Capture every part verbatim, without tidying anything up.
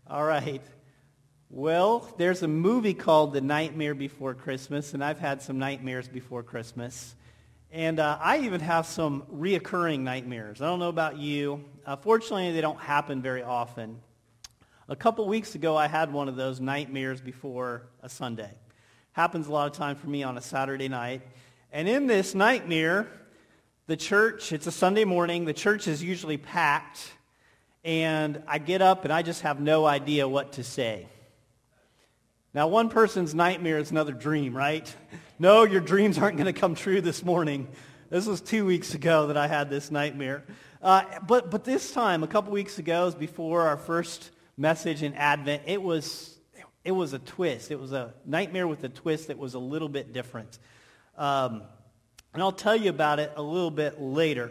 All right. Well, there's a movie called The Nightmare Before Christmas, and I've had some nightmares before Christmas. And uh, I even have some reoccurring nightmares. I don't know about you. Uh, fortunately, they don't happen very often. A couple weeks ago, I had one of those nightmares before a Sunday. Happens a lot of time for me on a Saturday night. And in this nightmare, the church, it's a Sunday morning, the church is usually packed, and I get up and I just have no idea what to say. Now, one person's nightmare is another dream, right? No, your dreams aren't going to come true this morning. This was two weeks ago that I had this nightmare. Uh, but but this time, a couple weeks ago, was before our first message in Advent, it was it was a twist. It was a nightmare with a twist that was a little bit different. Um, and I'll tell you about it a little bit later.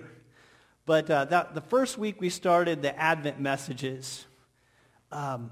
But uh, that, the first week we started the Advent messages, um,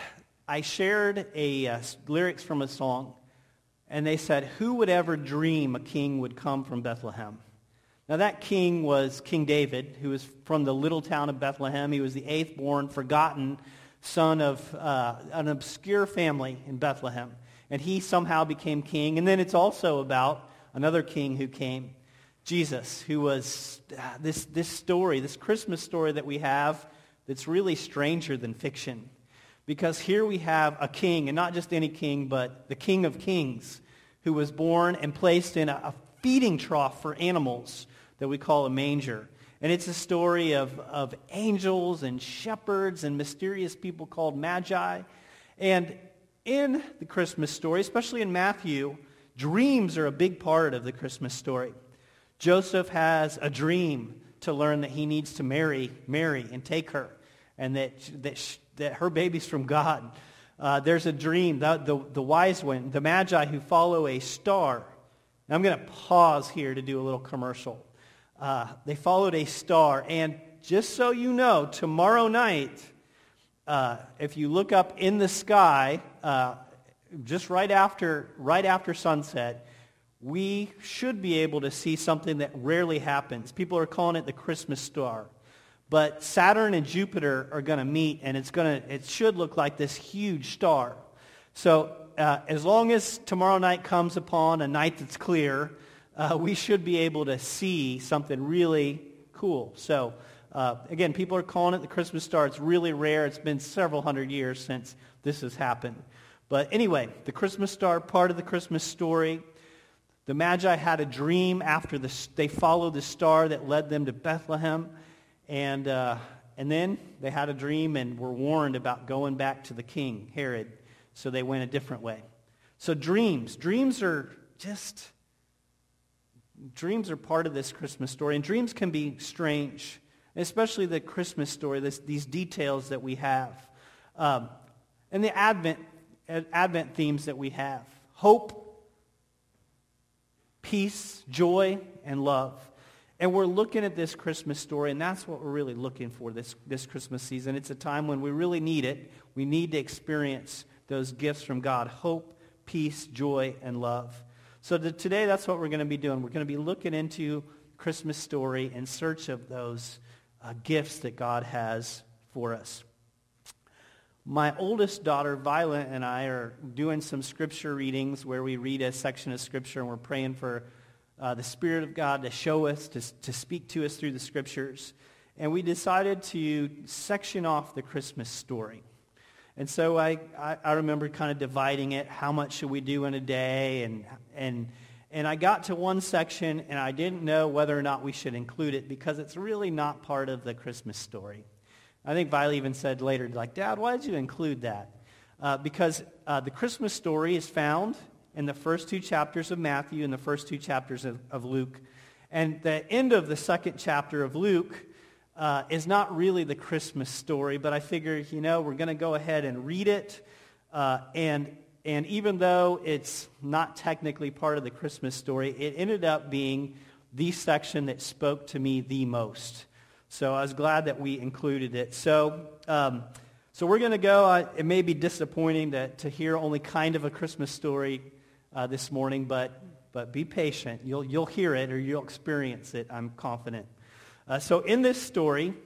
I shared a uh, lyrics from a song, and they said, "Who would ever dream a king would come from Bethlehem?" Now that king was King David, who was from the little town of Bethlehem. He was the eighth born, forgotten son of uh, an obscure family in Bethlehem. And he somehow became king. And then it's also about another king who came, Jesus, who was uh, this, this story, this Christmas story that we have that's really stranger than fiction. Because here we have a king, and not just any king, but the King of Kings, who was born and placed in a, a feeding trough for animals that we call a manger. And it's a story of, of angels and shepherds and mysterious people called magi. And in the Christmas story, especially in Matthew, dreams are a big part of the Christmas story. Joseph has a dream to learn that he needs to marry Mary and take her, and that that she, that her baby's from God. Uh, there's a dream, the, the, the wise one, the magi who follow a star. Now I'm going to pause here to do a little commercial. Uh, they followed a star, and just so you know, tomorrow night, uh, if you look up in the sky, uh, just right after right after sunset, we should be able to see something that rarely happens. People are calling it the Christmas star. But Saturn and Jupiter are going to meet, and it's going to it should look like this huge star. So uh, as long as tomorrow night comes upon a night that's clear, uh, we should be able to see something really cool. So uh, again, people are calling it the Christmas star. It's really rare. It's been several hundred years since this has happened. But anyway, the Christmas star, part of the Christmas story. The Magi had a dream after the, they followed the star that led them to Bethlehem. And uh, and then they had a dream and were warned about going back to the king, Herod. So they went a different way. So dreams. Dreams are just, dreams are part of this Christmas story. And dreams can be strange, especially the Christmas story, this, these details that we have. Um, and the Advent, Advent themes that we have. Hope, peace, joy, and love. And we're looking at this Christmas story, and that's what we're really looking for this, this Christmas season. It's a time when we really need it. We need to experience those gifts from God, hope, peace, joy, and love. So the, today, that's what we're going to be doing. We're going to be looking into Christmas story in search of those uh, gifts that God has for us. My oldest daughter, Violet, and I are doing some scripture readings where we read a section of scripture, and we're praying for Uh, the Spirit of God to show us, to, to speak to us through the Scriptures. And we decided to section off the Christmas story. And so I, I, I remember kind of dividing it. How much should we do in a day? And, and, and I got to one section, and I didn't know whether or not we should include it because it's really not part of the Christmas story. I think Violet even said later, like, "Dad, why did you include that?" Uh, because uh, the Christmas story is found in the first two chapters of Matthew and the first two chapters of, of Luke. And the end of the second chapter of Luke uh, is not really the Christmas story, but I figured, you know, we're going to go ahead and read it. Uh, and, and even though it's not technically part of the Christmas story, it ended up being the section that spoke to me the most. So I was glad that we included it. So um, so we're going to go. Uh, it may be disappointing to, to hear only kind of a Christmas story Uh, this morning, but but be patient. You'll you'll hear it or you'll experience it, I'm confident. Uh, so in this story,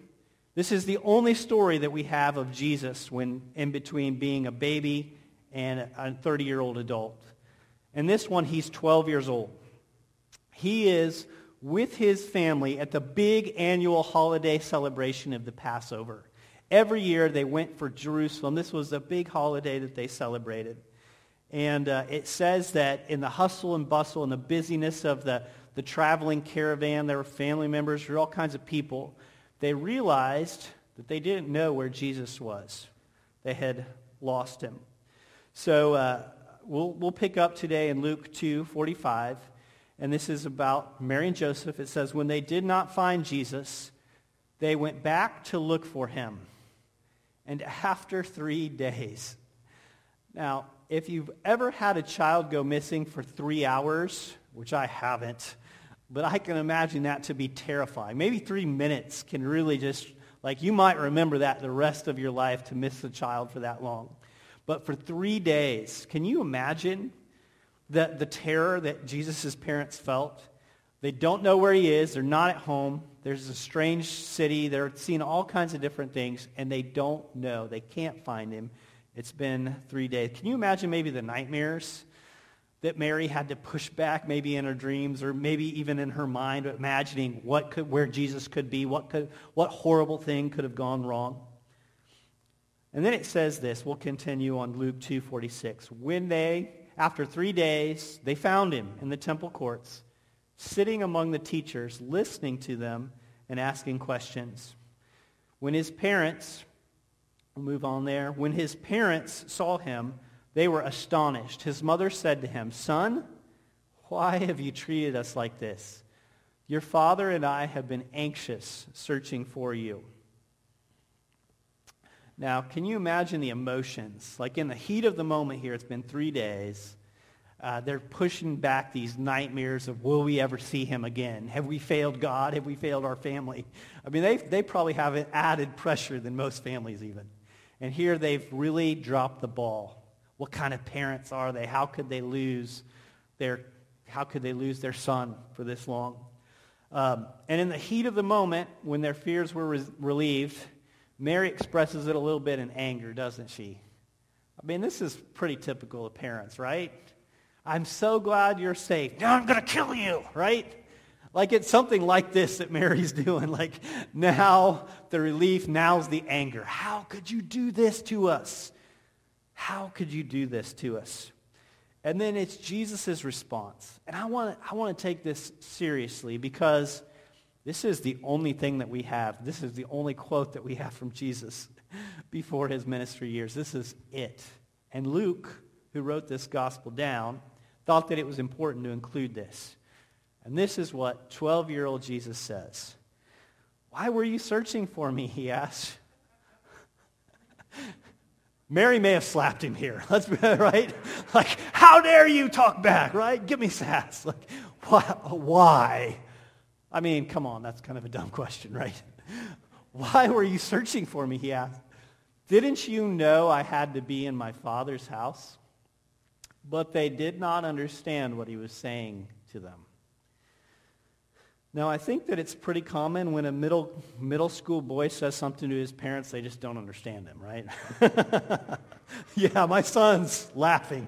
This is the only story that we have of Jesus when in between being a baby and a thirty-year-old adult. And this one, he's twelve years old. He is with his family at the big annual holiday celebration of the Passover. Every year they went for Jerusalem. This was a big holiday that they celebrated. And uh, it says that in the hustle and bustle and the busyness of the, the traveling caravan, there were family members, there were all kinds of people. They realized that they didn't know where Jesus was. They had lost him. So uh, we'll, we'll pick up today in Luke two forty-five. And this is about Mary and Joseph. It says, when they did not find Jesus, they went back to look for him. And after three days. Now, if you've ever had a child go missing for three hours, which I haven't, but I can imagine that to be terrifying. Maybe three minutes can really just, like you might remember that the rest of your life to miss a child for that long. But for three days, can you imagine the, the terror that Jesus' parents felt? They don't know where he is. They're not at home. There's a strange city. They're seeing all kinds of different things, and they don't know. They can't find him. It's been three days. Can you imagine maybe the nightmares that Mary had to push back maybe in her dreams or maybe even in her mind, imagining what could, where Jesus could be, what could, what horrible thing could have gone wrong? And then it says this. We'll continue on Luke two forty-six. When they, after three days, they found him in the temple courts, sitting among the teachers, listening to them and asking questions. When his parents, we'll move on there, when his parents saw him, they were astonished. His mother said to him, "Son, why have you treated us like this? Your father and I have been anxious, searching for you." Now, can you imagine the emotions? Like in the heat of the moment here, it's been three days. Uh, they're pushing back these nightmares of, will we ever see him again? Have we failed God? Have we failed our family? I mean, they they probably have an added pressure than most families even. And here they've really dropped the ball. What kind of parents are they? How could they lose their, how could they lose their son for this long? Um, and in the heat of the moment, when their fears were re- relieved, Mary expresses it a little bit in anger, doesn't she? I mean, this is pretty typical of parents, right? I'm so glad you're safe. Now I'm going to kill you, right? Like it's something like this that Mary's doing. Like now the relief, now's the anger. How could you do this to us? How could you do this to us? And then it's Jesus' response. And I want to I want to take this seriously because this is the only thing that we have. This is the only quote that we have from Jesus before his ministry years. This is it. And Luke, who wrote this gospel down, thought that it was important to include this. And this is what twelve-year-old Jesus says. "Why were you searching for me?" he asked. Mary may have slapped him here. Let's be right. Like, how dare you talk back, right? Give me sass. Like, why? why? I mean, come on, that's kind of a dumb question, right? "Why were you searching for me?" he asked. "Didn't you know I had to be in my Father's house?" But they did not understand what he was saying to them. Now, I think that it's pretty common when a middle middle school boy says something to his parents, they just don't understand him, right? Yeah, my son's laughing.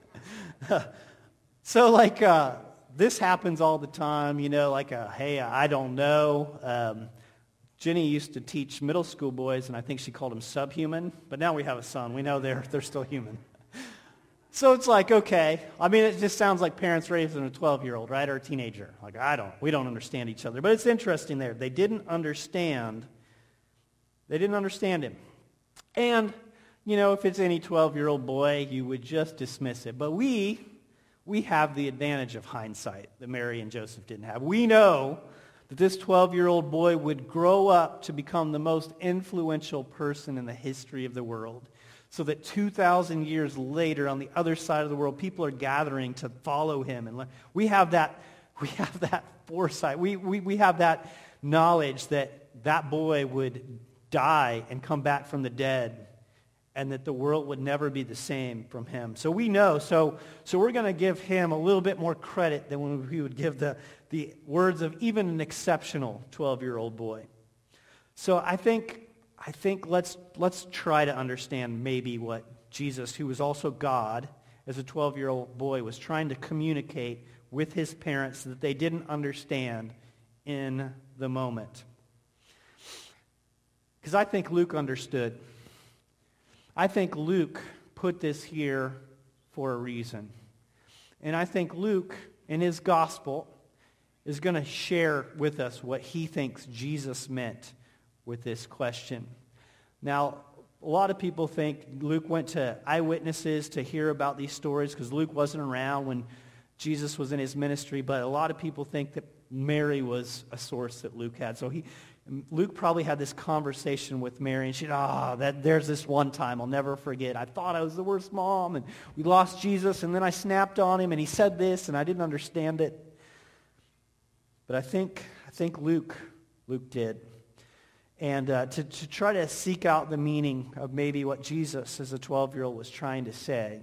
So, like, uh, this happens all the time, you know, like, a, hey, I don't know. Um, Jenny used to teach middle school boys, and I think she called them subhuman, but now we have a son. We know they're they're still human. So it's like, okay. I mean, it just sounds like parents raising a twelve-year-old, right, or a teenager. Like, I don't, we don't understand each other. But it's interesting there. They didn't understand. They didn't understand him. And, you know, if it's any twelve-year-old boy, you would just dismiss it. But we, we have the advantage of hindsight that Mary and Joseph didn't have. We know that this twelve-year-old boy would grow up to become the most influential person in the history of the world. So that two thousand years later, on the other side of the world, people are gathering to follow him. And we have that, we have that foresight. We, we, we have that knowledge that that boy would die and come back from the dead, and that the world would never be the same from him. So we know. So, so we're going to give him a little bit more credit than when we would give the, the words of even an exceptional twelve-year-old boy. So I think I think let's let's try to understand maybe what Jesus, who was also God, as a twelve-year-old boy, was trying to communicate with his parents that they didn't understand in the moment. Because I think Luke understood. I think Luke put this here for a reason. And I think Luke, in his gospel, is going to share with us what he thinks Jesus meant with this question. Now, a lot of people think Luke went to eyewitnesses to hear about these stories because Luke wasn't around when Jesus was in his ministry, but a lot of people think that Mary was a source that Luke had. So he, Luke probably had this conversation with Mary, and she said, ah, that there's this one time I'll never forget. I thought I was the worst mom, and we lost Jesus, and then I snapped on him, and he said this, and I didn't understand it. But I think I think Luke Luke did. And uh, to, to try to seek out the meaning of maybe what Jesus, as a twelve-year-old, was trying to say,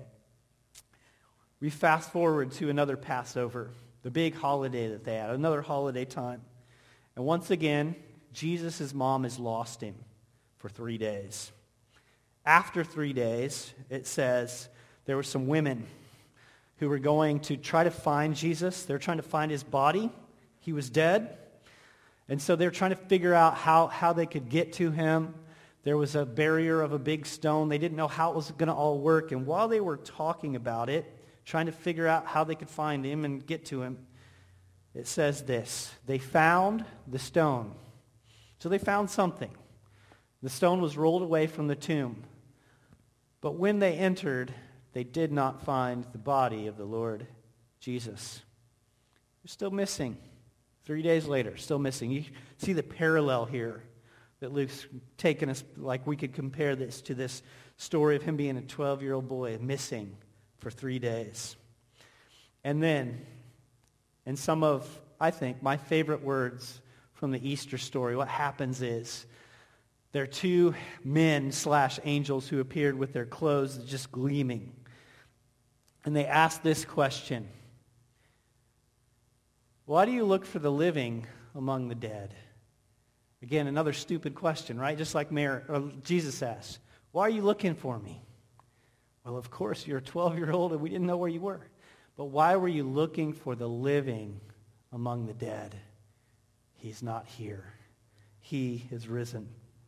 we fast forward to another Passover, the big holiday that they had, another holiday time. And once again, Jesus' mom has lost him for three days. After three days, it says there were some women who were going to try to find Jesus. They were trying to find his body. He was dead. And so they were trying to figure out how, how they could get to him. There was a barrier of a big stone. They didn't know how it was going to all work. And while they were talking about it, trying to figure out how they could find him and get to him, it says this: they found the stone. So they found something. The stone was rolled away from the tomb. But when they entered, they did not find the body of the Lord Jesus. They're still missing. Three days later, still missing. You see the parallel here that Luke's taken us, like we could compare this to this story of him being a twelve-year-old boy missing for three days. And then, and some of, I think, my favorite words from the Easter story, what happens is there are two men slash angels who appeared with their clothes just gleaming. And they asked this question: why do you look for the living among the dead? Again, another stupid question, right? Just like Mary, or Jesus asked, why are you looking for me? Well, of course, you're a twelve-year-old and we didn't know where you were. But why were you looking for the living among the dead? He's not here. He is risen.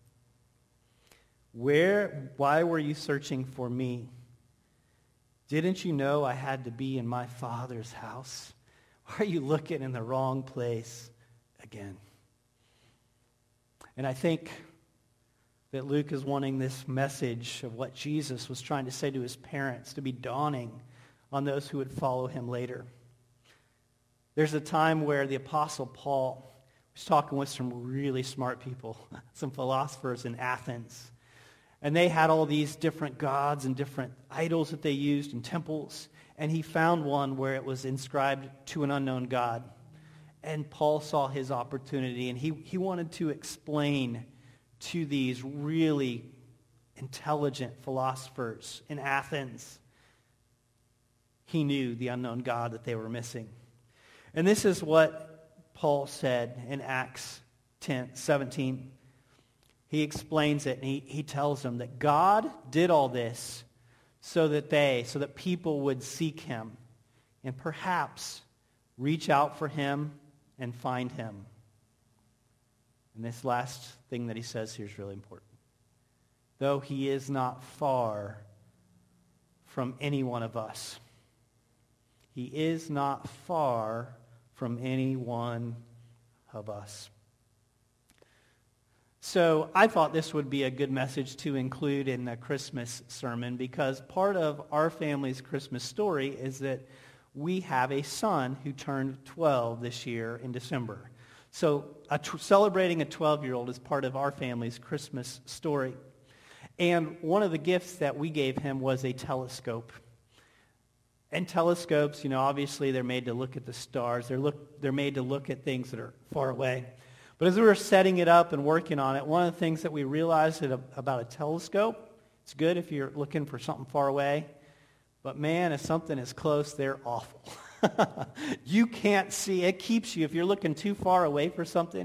Where, why were you searching for me? Didn't you know I had to be in my Father's house? Why are you looking in the wrong place again? And I think that Luke is wanting this message of what Jesus was trying to say to his parents to be dawning on those who would follow him later. There's a time where the Apostle Paul was talking with some really smart people, some philosophers in Athens. And they had all these different gods and different idols that they used in temples. And he found one where it was inscribed to an unknown God. And Paul saw his opportunity, and he, he wanted to explain to these really intelligent philosophers in Athens. He knew the unknown God that they were missing. And this is what Paul said in Acts ten, seventeen. He explains it, and he, he tells them that God did all this so that they, so that people would seek him and perhaps reach out for him and find him. And this last thing that he says here is really important. Though he is not far from any one of us. He is not far from any one of us. So I thought this would be a good message to include in the Christmas sermon, because part of our family's Christmas story is that we have a son who turned twelve this year in December. So a t- celebrating a twelve-year-old is part of our family's Christmas story. And one of the gifts that we gave him was a telescope. And telescopes, you know, obviously they're made to look at the stars. They're look they're made to look at things that are far away. But as we were setting it up and working on it, one of the things that we realized that a, about a telescope, it's good if you're looking for something far away. But man, if something is close, they're awful. You can't see. It keeps you, if you're looking too far away for something,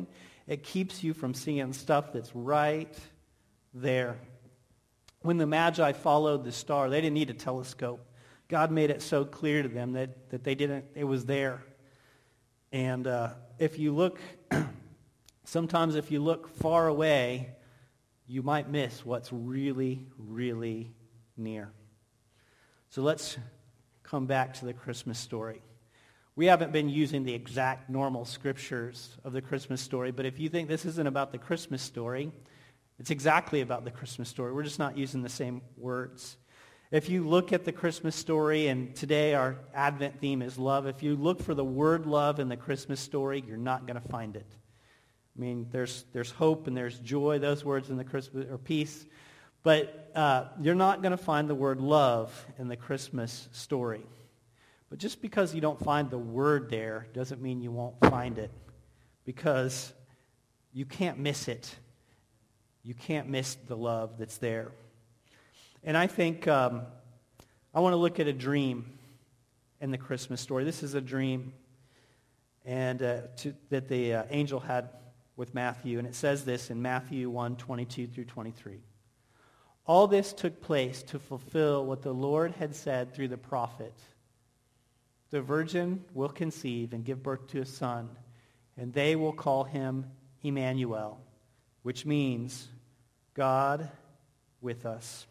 It keeps you from seeing stuff that's right there. When the Magi followed the star, they didn't need a telescope. God made it so clear to them that, that they didn't, it was there. And uh, if you look, sometimes if you look far away, you might miss what's really, really near. So let's come back to the Christmas story. We haven't been using the exact normal scriptures of the Christmas story, but if you think this isn't about the Christmas story, it's exactly about the Christmas story. We're just not using the same words. If you look at the Christmas story, and today our Advent theme is love, if you look for the word love in the Christmas story, you're not going to find it. I mean, there's there's hope and there's joy, those words in the Christmas, or peace, but uh, you're not going to find the word love in the Christmas story. But just because you don't find the word there doesn't mean you won't find it, because you can't miss it. You can't miss the love that's there. And I think um, I want to look at a dream in the Christmas story. This is a dream and uh, to, that the uh, angel had with Matthew. And it says this in Matthew one, twenty-two through twenty-three. All this took place to fulfill what the Lord had said through the prophet. The virgin will conceive and give birth to a son, and they will call him Emmanuel, which means God with us.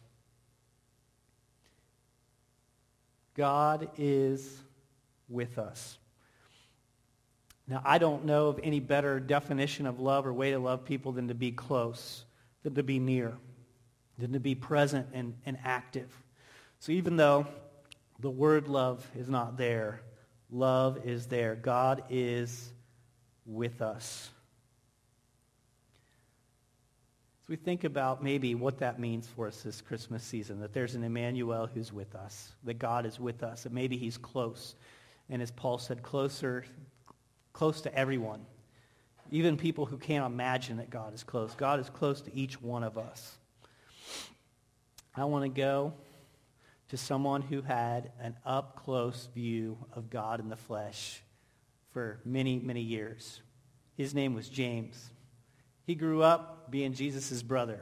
God is with us. Now, I don't know of any better definition of love or way to love people than to be close, than to be near, than to be present and, and active. So even though the word love is not there, love is there. God is with us. So we think about maybe what that means for us this Christmas season, that there's an Emmanuel who's with us, that God is with us, that maybe he's close. And as Paul said, closer, close to everyone. Even people who can't imagine that God is close. God is close to each one of us. I want to go to someone who had an up-close view of God in the flesh for many, many years. His name was James. He grew up being Jesus' brother.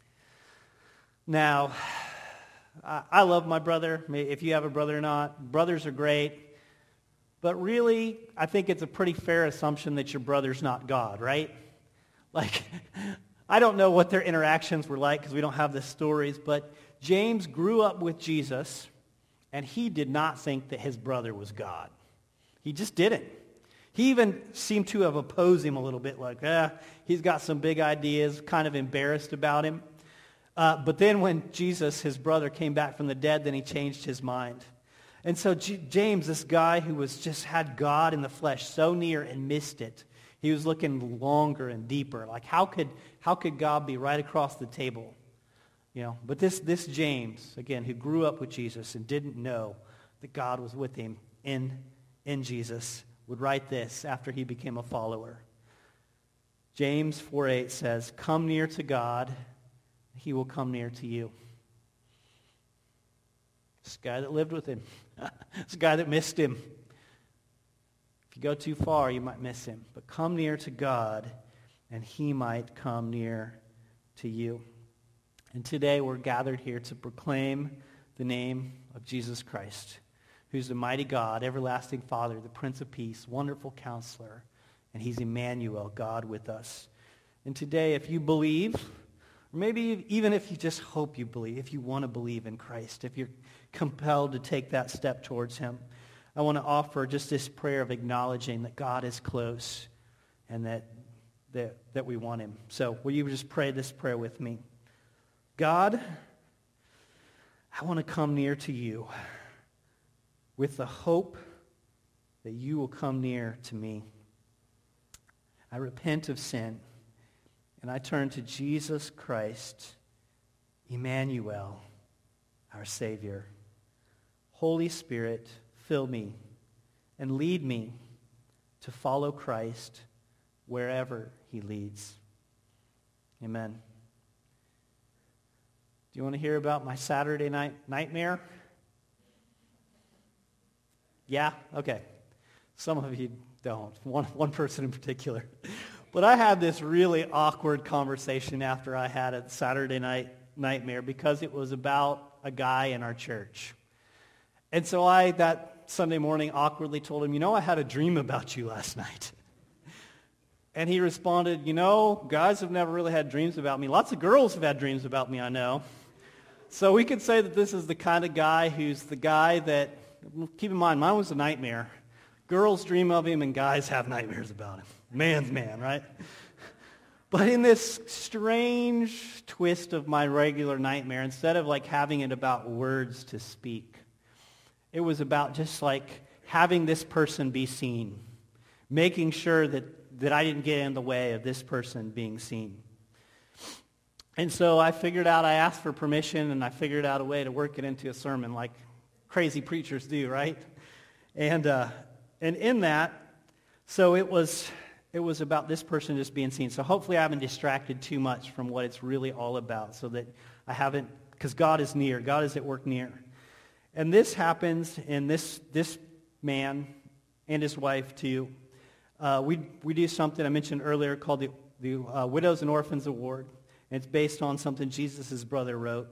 Now, I love my brother. If you have a brother or not, brothers are great. But really, I think it's a pretty fair assumption that your brother's not God, right? Like, I don't know what their interactions were like because we don't have the stories, but James grew up with Jesus, and he did not think that his brother was God. He just didn't. He even seemed to have opposed him a little bit, like, ah, he's got some big ideas, kind of embarrassed about him. Uh, but then when Jesus, his brother, came back from the dead, then he changed his mind. And so J- James, this guy who was just had God in the flesh so near and missed it, he was looking longer and deeper. Like, how could how could God be right across the table? You know, but this this James, again, who grew up with Jesus and didn't know that God was with him in in Jesus, would write this after he became a follower. James four eight says, "Come near to God, he will come near to you." This guy that lived with him. This guy that missed him. If you go too far, you might miss him. But come near to God, and he might come near to you. And today we're gathered here to proclaim the name of Jesus Christ, who's the mighty God, everlasting Father, the Prince of Peace, wonderful Counselor, and he's Emmanuel, God with us. And today, if you believe, or maybe even if you just hope you believe, if you want to believe in Christ, if you're compelled to take that step towards him, I want to offer just this prayer of acknowledging that God is close and that, that, that we want him. So will you just pray this prayer with me? God, I want to come near to you with the hope that you will come near to me. I repent of sin, and I turn to Jesus Christ, Emmanuel, our Savior. Holy Spirit, fill me and lead me to follow Christ wherever he leads. Amen. Do you want to hear about my Saturday night nightmare? Yeah? Okay. Some of you don't. One, one person in particular. But I had this really awkward conversation after I had a Saturday night nightmare because it was about a guy in our church. And so I, that Sunday morning, awkwardly told him, you know, I had a dream about you last night. And he responded, you know, guys have never really had dreams about me. Lots of girls have had dreams about me, I know. So we could say that this is the kind of guy who's the guy that, keep in mind, mine was a nightmare. Girls dream of him and guys have nightmares about him. Man's man, right? But in this strange twist of my regular nightmare, instead of like having it about words to speak, it was about just like having this person be seen, making sure that, that I didn't get in the way of this person being seen. And so I figured out, I asked for permission, and I figured out a way to work it into a sermon like crazy preachers do, right? And uh, and in that, so it was it was about this person just being seen. So hopefully I haven't distracted too much from what it's really all about, so that I haven't, because God is near. God is at work near. And this happens, and this this man and his wife too, uh, we we do something I mentioned earlier called the, the uh, Widows and Orphans Award. And it's based on something Jesus' brother wrote,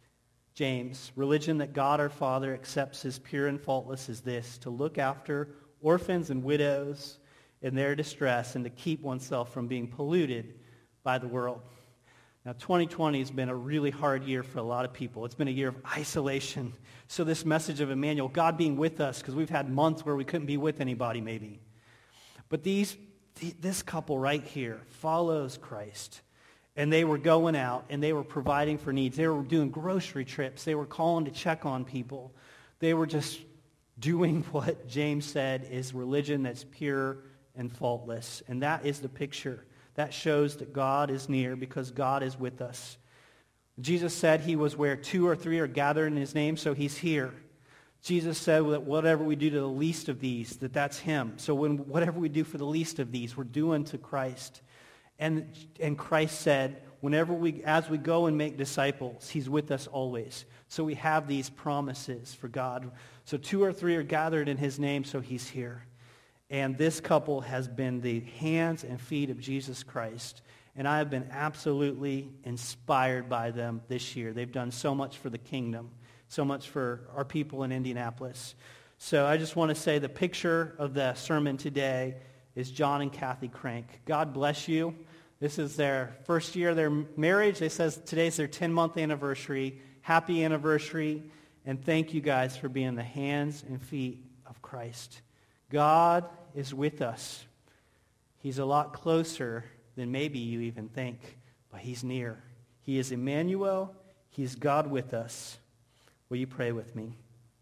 James. Religion that God our Father accepts as pure and faultless is this, to look after orphans and widows in their distress and to keep oneself from being polluted by the world. Now, twenty twenty has been a really hard year for a lot of people. It's been a year of isolation. So this message of Emmanuel, God being with us, because we've had months where we couldn't be with anybody maybe. But these, this couple right here follows Christ. And they were going out, and they were providing for needs. They were doing grocery trips. They were calling to check on people. They were just doing what James said is religion that's pure and faultless. And that is the picture. That shows that God is near because God is with us. Jesus said he was where two or three are gathered in his name, so he's here. Jesus said that whatever we do to the least of these, that that's him. So when whatever we do for the least of these, we're doing to Christ. And and Christ said, whenever we, as we go and make disciples, he's with us always. So we have these promises for God. So two or three are gathered in his name, so he's here. And this couple has been the hands and feet of Jesus Christ. And I have been absolutely inspired by them this year. They've done so much for the kingdom, so much for our people in Indianapolis. So I just want to say the picture of the sermon today is John and Kathy Crank. God bless you. This is their first year of their marriage. They says today's their ten-month anniversary. Happy anniversary. And thank you guys for being the hands and feet of Christ. God is with us. He's a lot closer than maybe you even think, but he's near. He is Emmanuel. He's God with us. Will you pray with me?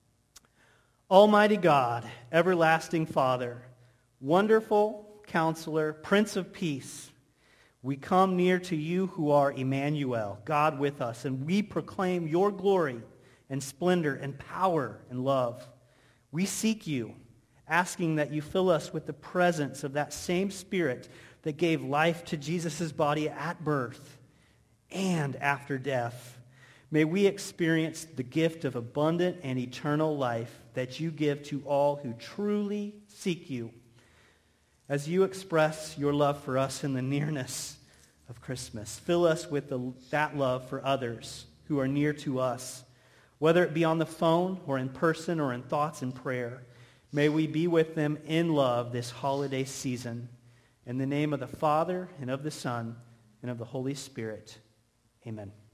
Almighty God, everlasting Father, wonderful Counselor, Prince of Peace, we come near to you who are Emmanuel, God with us, and we proclaim your glory and splendor and power and love. We seek you, asking that you fill us with the presence of that same Spirit that gave life to Jesus' body at birth and after death. May we experience the gift of abundant and eternal life that you give to all who truly seek you. As you express your love for us in the nearness of Christmas, fill us with the, that love for others who are near to us, whether it be on the phone or in person or in thoughts and prayer. May we be with them in love this holiday season. In the name of the Father, and of the Son, and of the Holy Spirit. Amen.